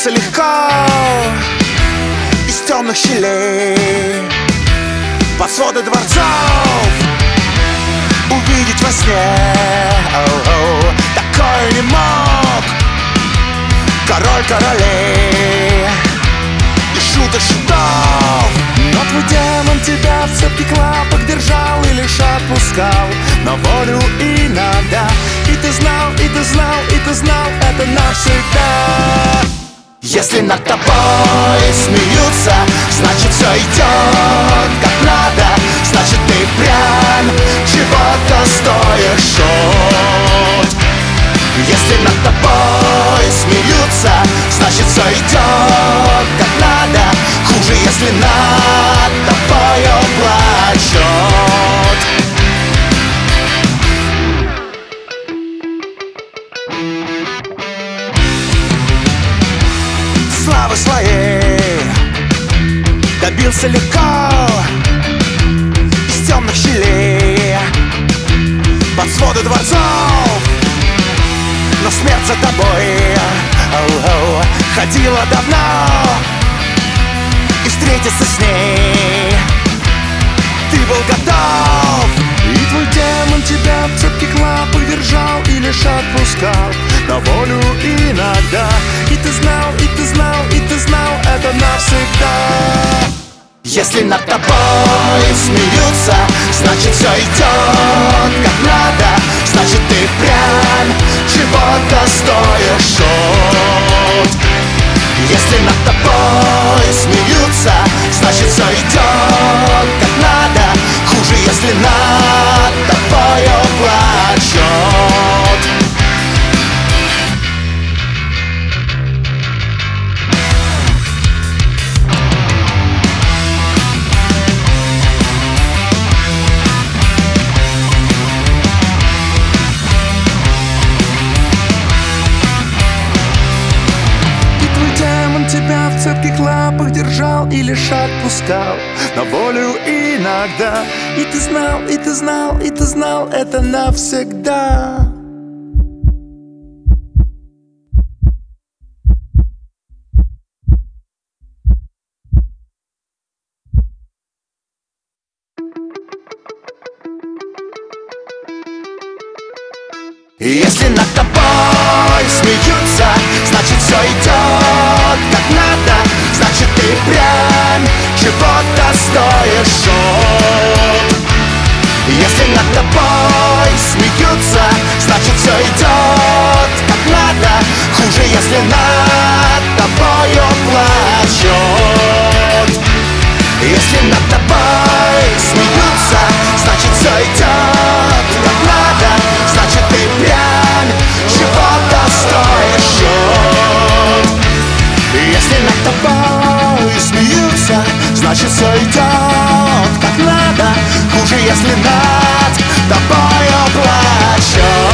Добился легко из темных щелей, под своды дворцов увидеть во сне. Такое не мог король королей и шут и шутов. Но твой демон тебя в цепких лапах держал и лишь отпускал на волю иногда. И ты знал, и ты знал, и ты знал это навсегда. Если над тобой смеются, значит все идет как надо. Значит ты прям чего-то стоишь. Если над тобой смеются, значит все идет как надо. Хуже, если над тобою плачут. Славы своей добился легко из темных щелей, под своды дворцов. Но смерть за тобой ходила давно, и встретиться с ней ты был готов. И твой демон тебя в цепких лапах держал и лишь отпускал на волю иногда. И ты знал, и ты знал, и ты знал это навсегда. Если над тобой смеются, значит все идет как надо. Значит ты прям чего-то стоишь. Если над тобой смеются, значит все идет как надо. Хуже, если над тобою плачут. Тебя в цепких лапах держал и лишь отпускал на волю иногда. И ты знал, и ты знал, и ты знал это навсегда. Если над тобой смеются, значит все идет как надо. Значит ты прям чего-то стоишь. Если над тобой смеются, значит все идет как надо. Хуже, если над тобою плачут. Если над тобой смеются, значит все идет как надо. Значит ты прям чего-то стоишь. Если над тобой смеются, значит все идет как надо. Хуже, если над тобою плачут.